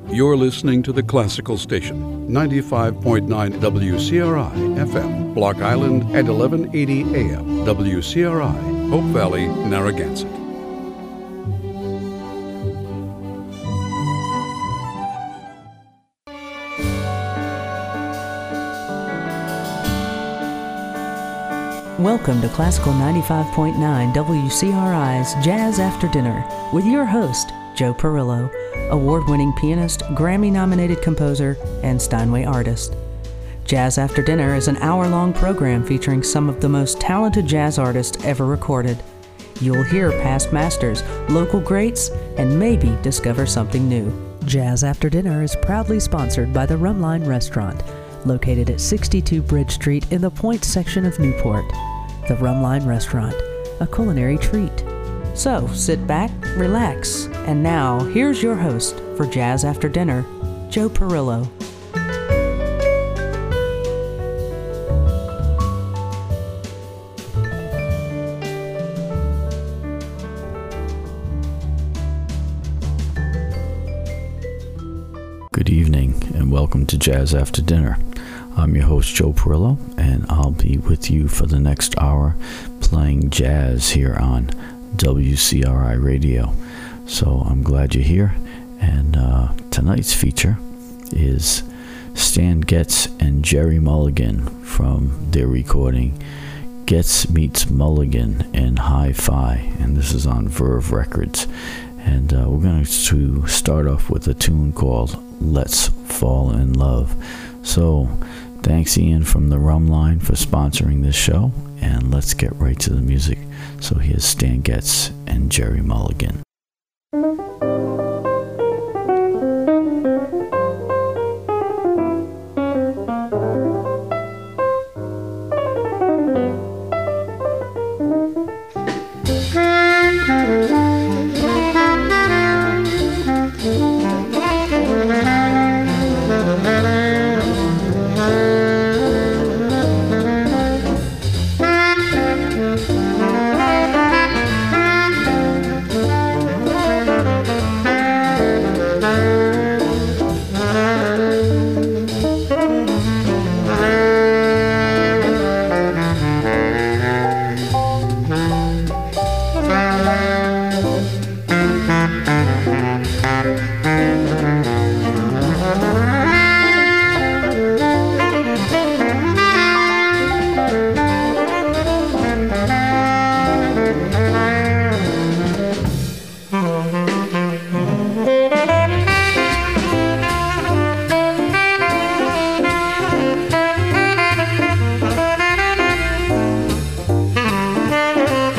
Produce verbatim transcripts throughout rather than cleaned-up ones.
You're listening to the Classical Station, ninety-five point nine W C R I F M, Block Island, and eleven eighty A M, W C R I, Hope Valley, Narragansett. Welcome to Classical ninety-five point nine W C R I's Jazz After Dinner with your host, Joe Perillo, award-winning pianist, Grammy-nominated composer, and Steinway artist. Jazz After Dinner is an hour-long program featuring some of the most talented jazz artists ever recorded. You'll hear past masters, local greats, and maybe discover something new. Jazz After Dinner is proudly sponsored by the Rumline Restaurant, located at sixty-two Bridge Street in the Point section of Newport. The Rumline Restaurant, a culinary treat. So, sit back, relax, and now, here's your host for Jazz After Dinner, Joe Perillo. Good evening, and welcome to Jazz After Dinner. I'm your host, Joe Perillo, and I'll be with you for the next hour playing jazz here on W C R I Radio. So I'm glad you're here, and uh, tonight's feature is Stan Getz and Gerry Mulligan from their recording Getz Meets Mulligan in Hi-Fi, and this is on Verve Records. And uh, we're going to start off with a tune called Let's Fall in Love. So thanks Ian from the Rumline for sponsoring this show, and let's get right to the music. So here's Stan Getz and Gerry Mulligan.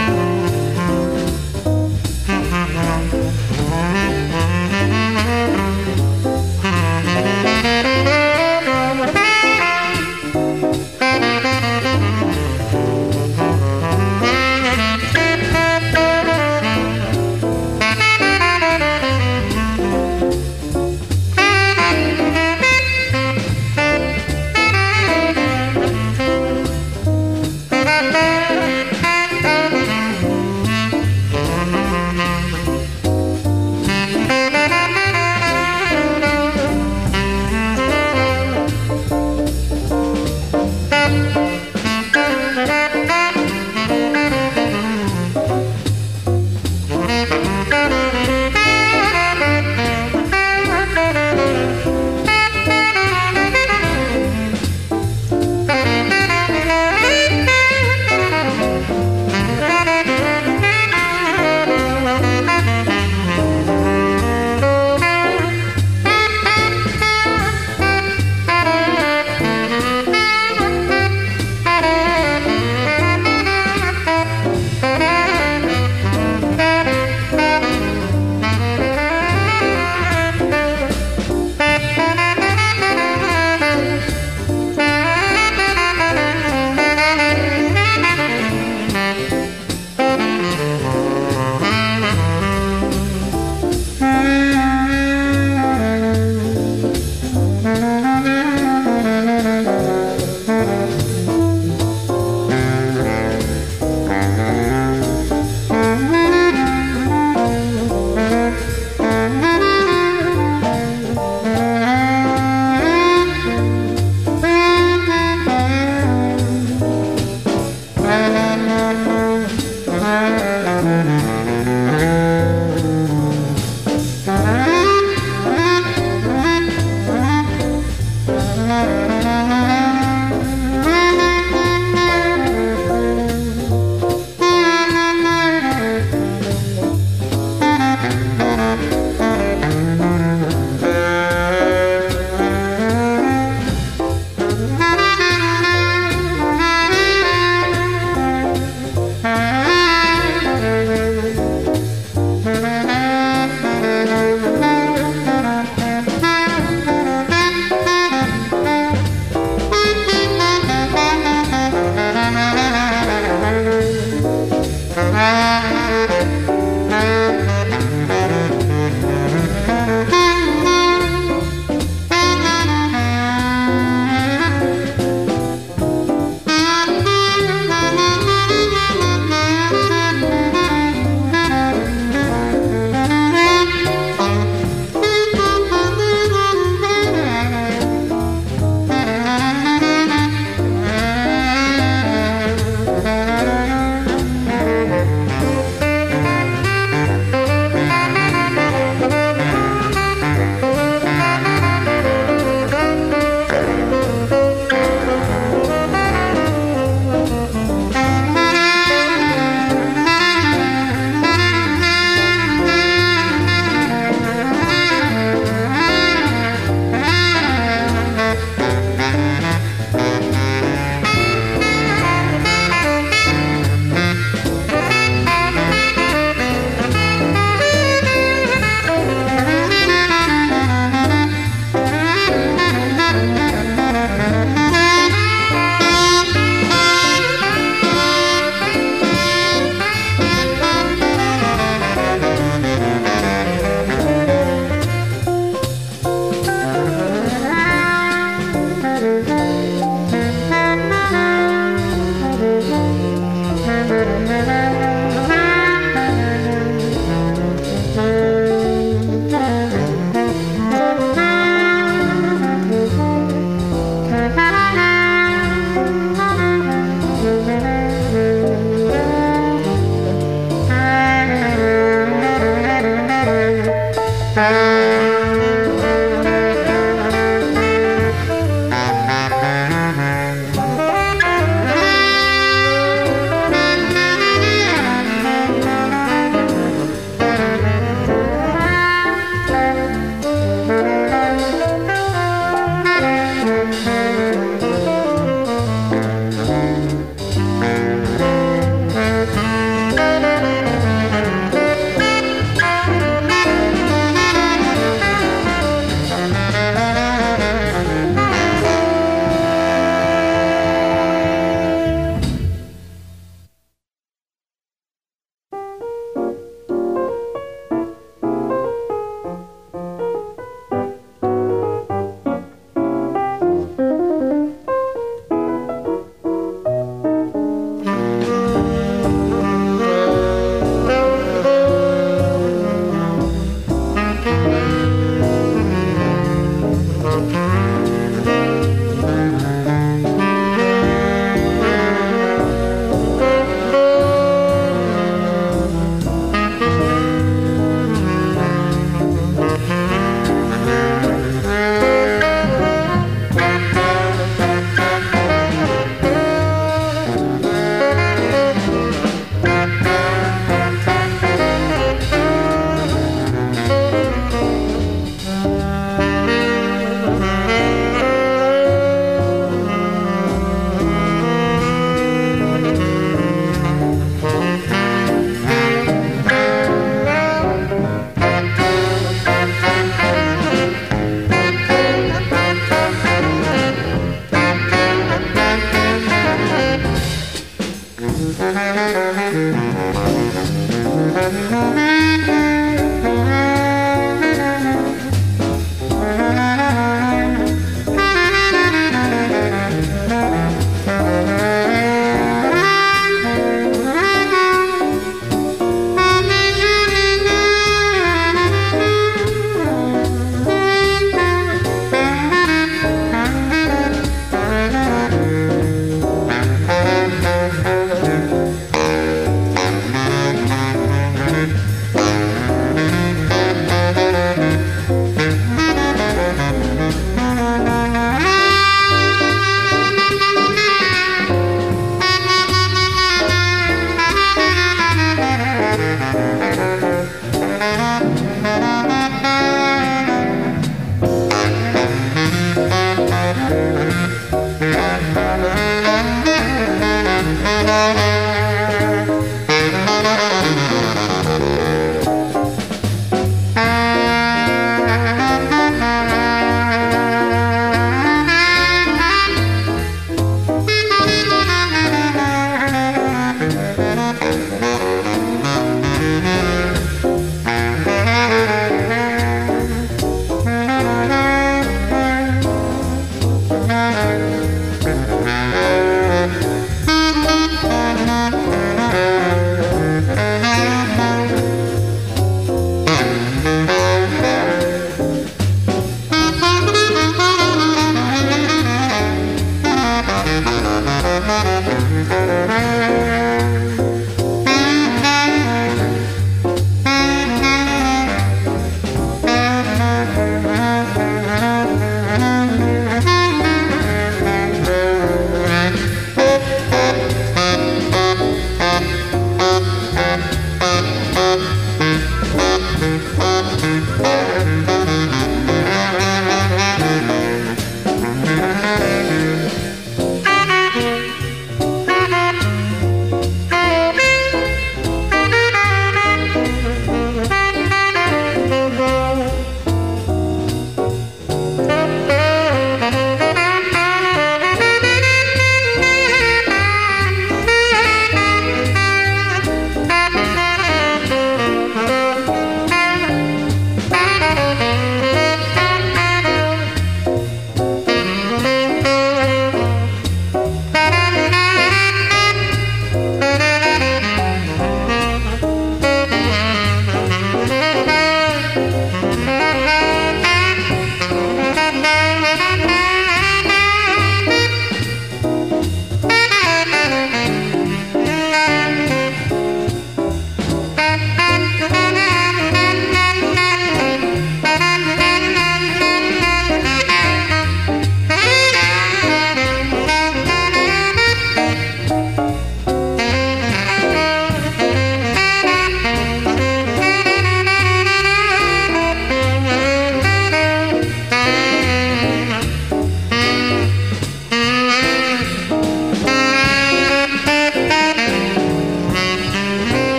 Thank you.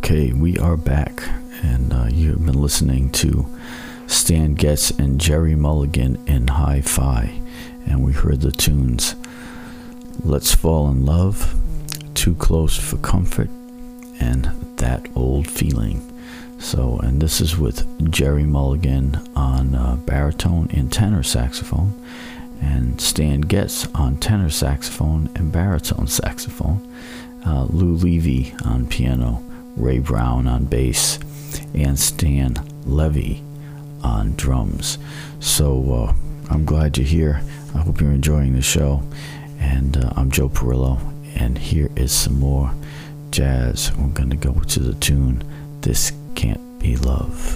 Okay, we are back, and uh, you have been listening to Stan Getz and Gerry Mulligan in Hi-Fi, and we heard the tunes Let's Fall in Love, Too Close for Comfort, and That Old Feeling. So, and this is with Gerry Mulligan on uh, baritone and tenor saxophone, and Stan Getz on tenor saxophone and baritone saxophone, uh, Lou Levy on piano, Ray Brown on bass, and Stan Levy on drums. So uh, I'm glad you're here. I hope you're enjoying the show. And uh, I'm Joe Perillo, and here is some more jazz. We're going to go to the tune This Can't Be Love.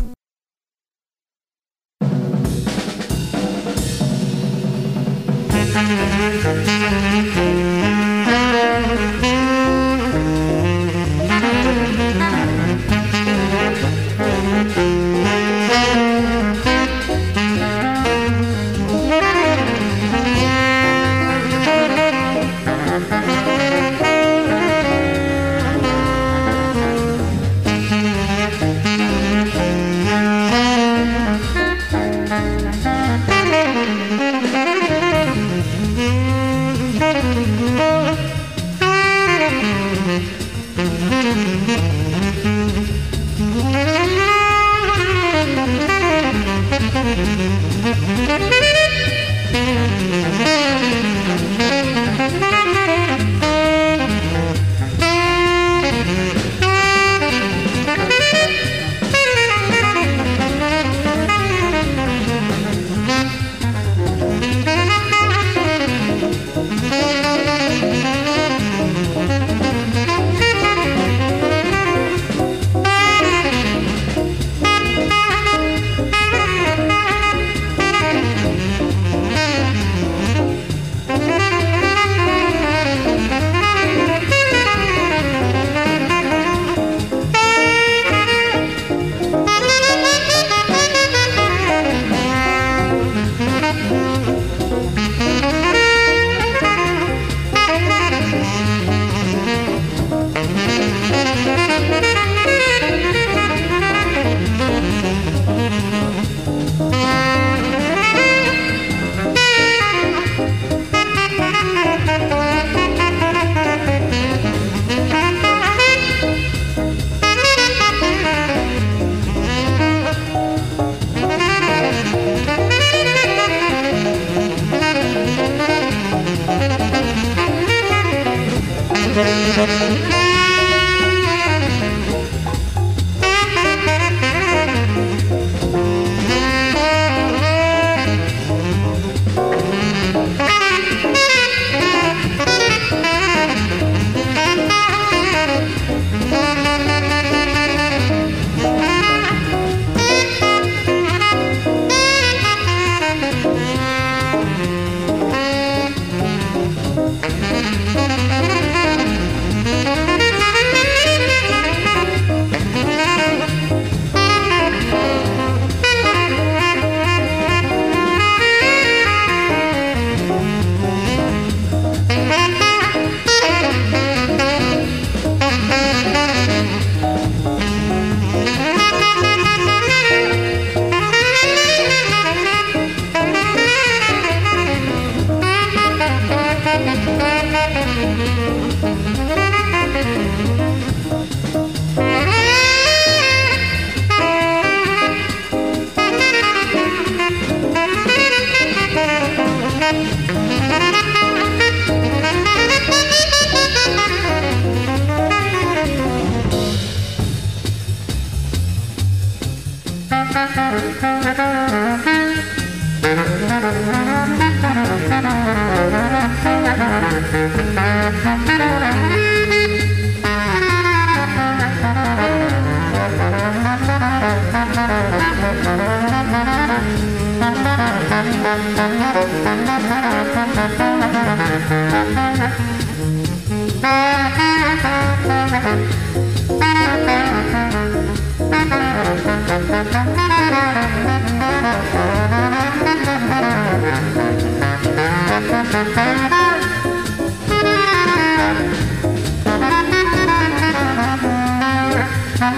Thank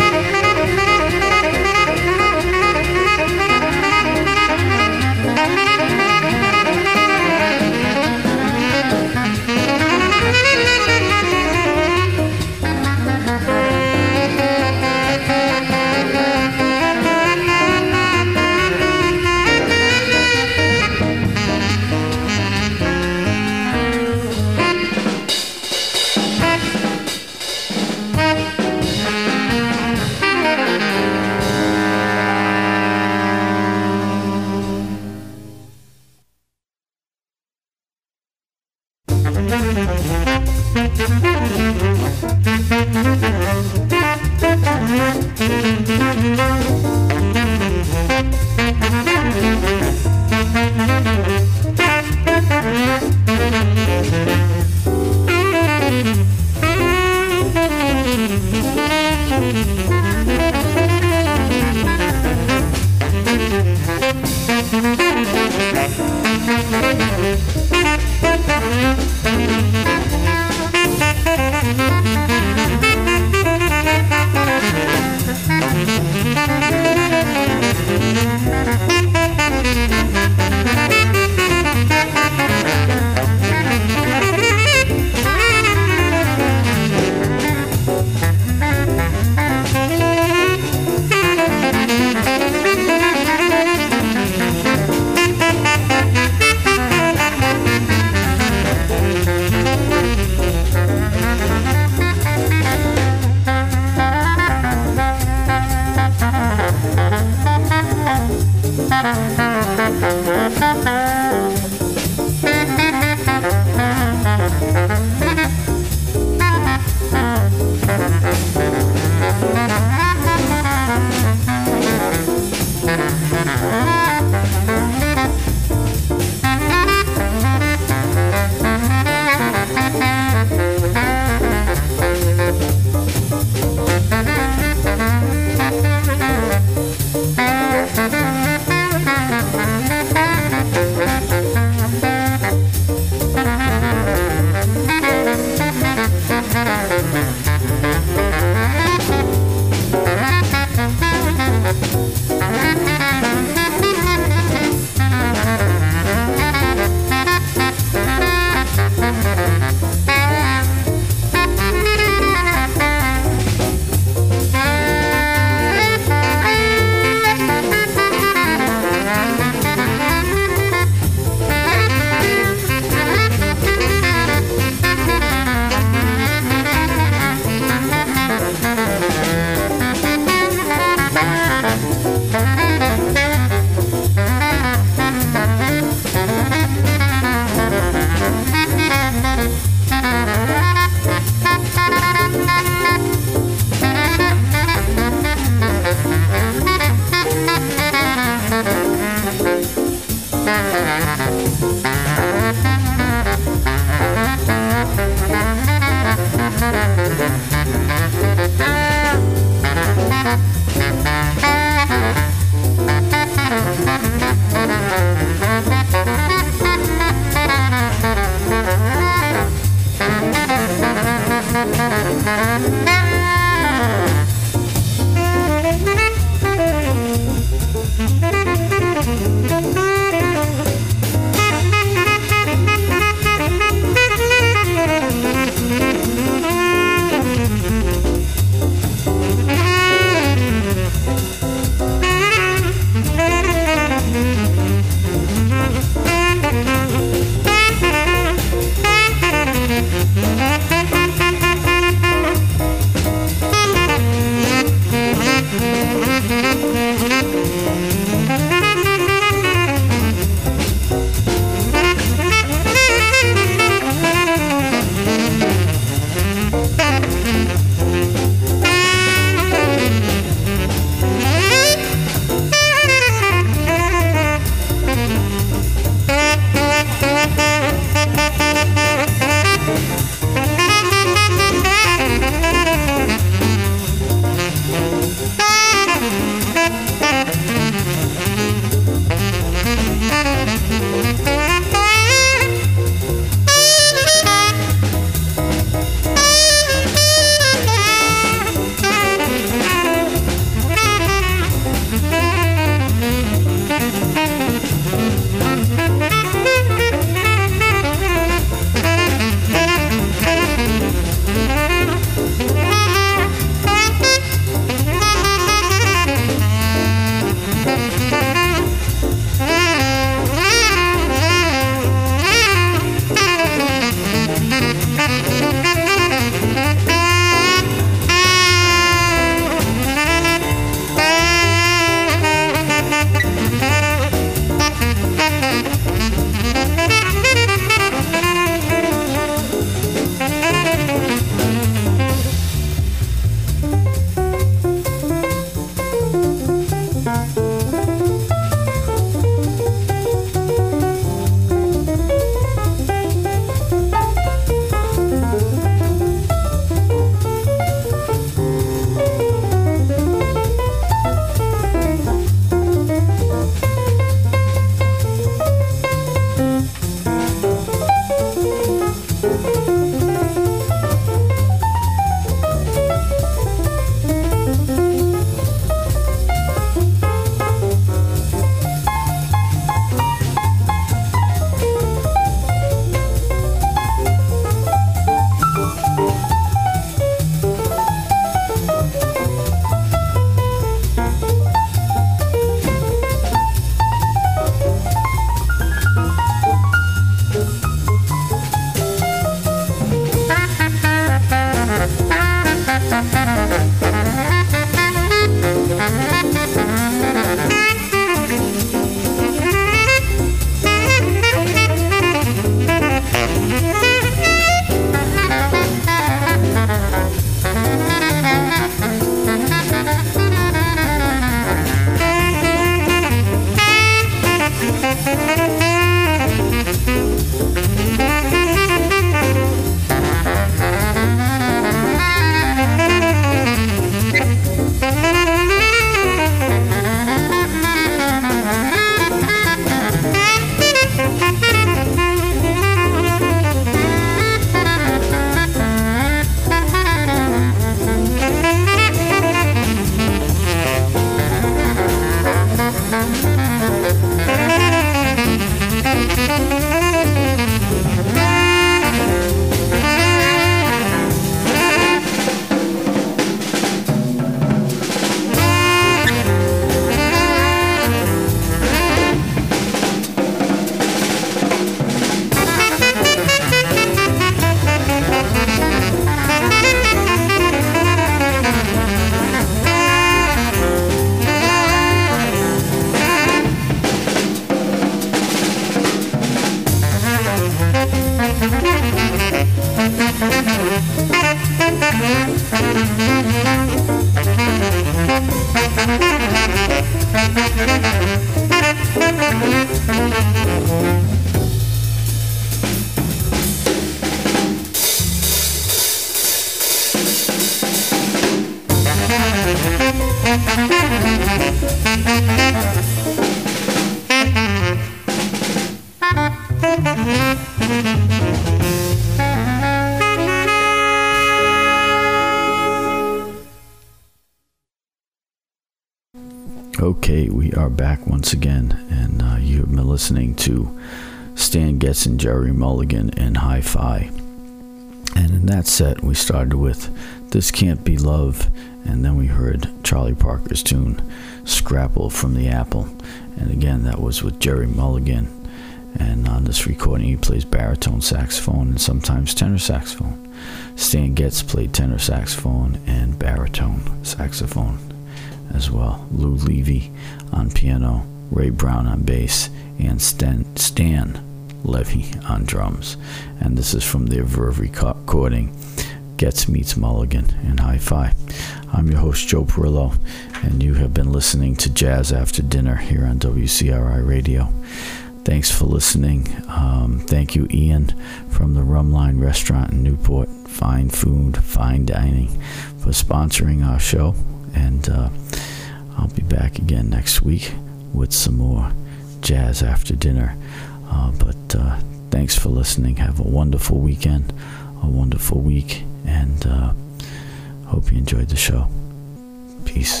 Okay, we are back once again, and uh, you have been listening to Stan Getz and Jerry Mulligan in Hi-Fi. And in that set, we started with This Can't Be Love, and then we heard Charlie Parker's tune, Scrapple from the Apple. And again, that was with Jerry Mulligan. And on this recording, he plays baritone saxophone and sometimes tenor saxophone. Stan Getz played tenor saxophone and baritone saxophone as well. Lou Levy on piano, Ray Brown on bass, and Stan, Stan Levy on drums. And this is from their Verve recording, Getz Meets Mulligan in Hi-Fi. I'm your host, Joe Perillo, and you have been listening to Jazz After Dinner here on W C R I Radio. Thanks for listening. Um, thank you, Ian, from the Rumline Restaurant in Newport. Fine food, fine dining, for sponsoring our show. And uh, I'll be back again next week with some more Jazz After Dinner. Uh, but uh, thanks for listening. Have a wonderful weekend, a wonderful week, and uh, hope you enjoyed the show. Peace.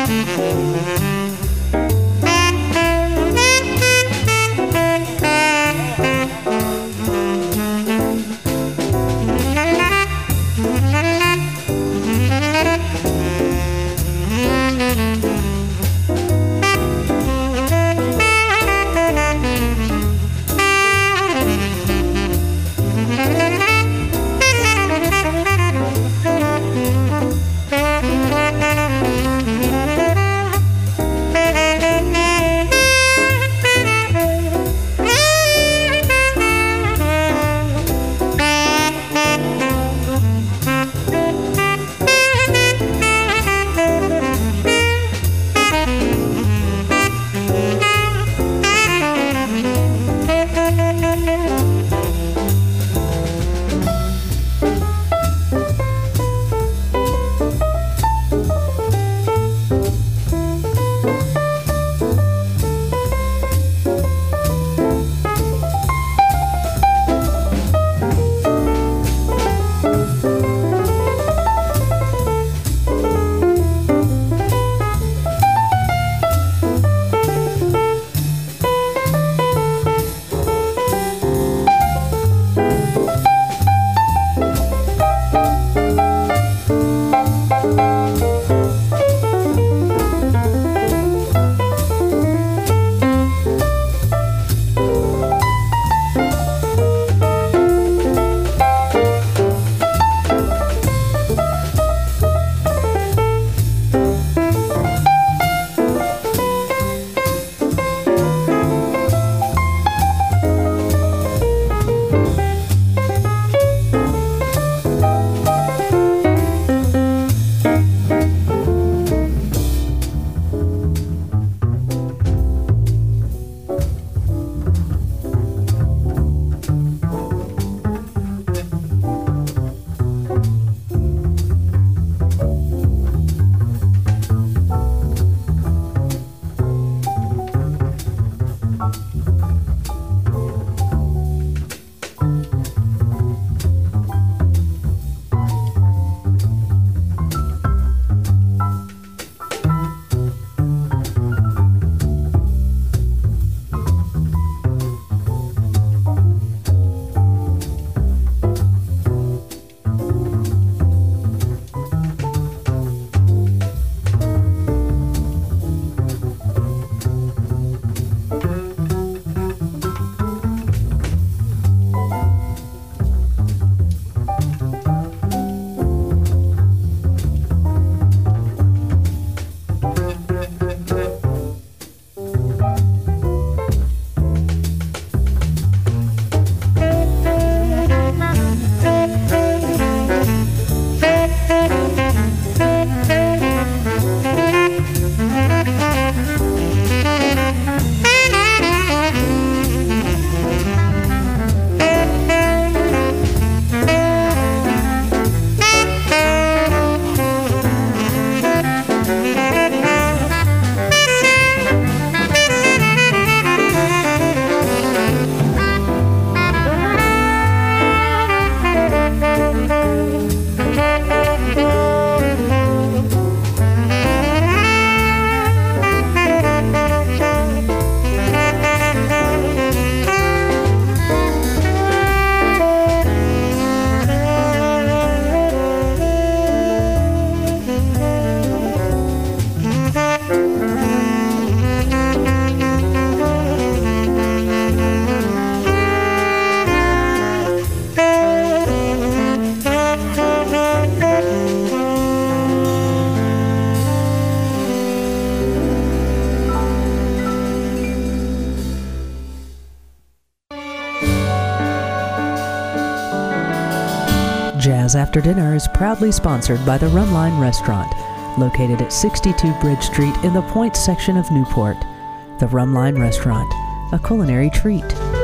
Jazz After Dinner is proudly sponsored by the Rumline Restaurant, located at sixty-two Bridge Street in the Point section of Newport. The Rumline Restaurant, a culinary treat.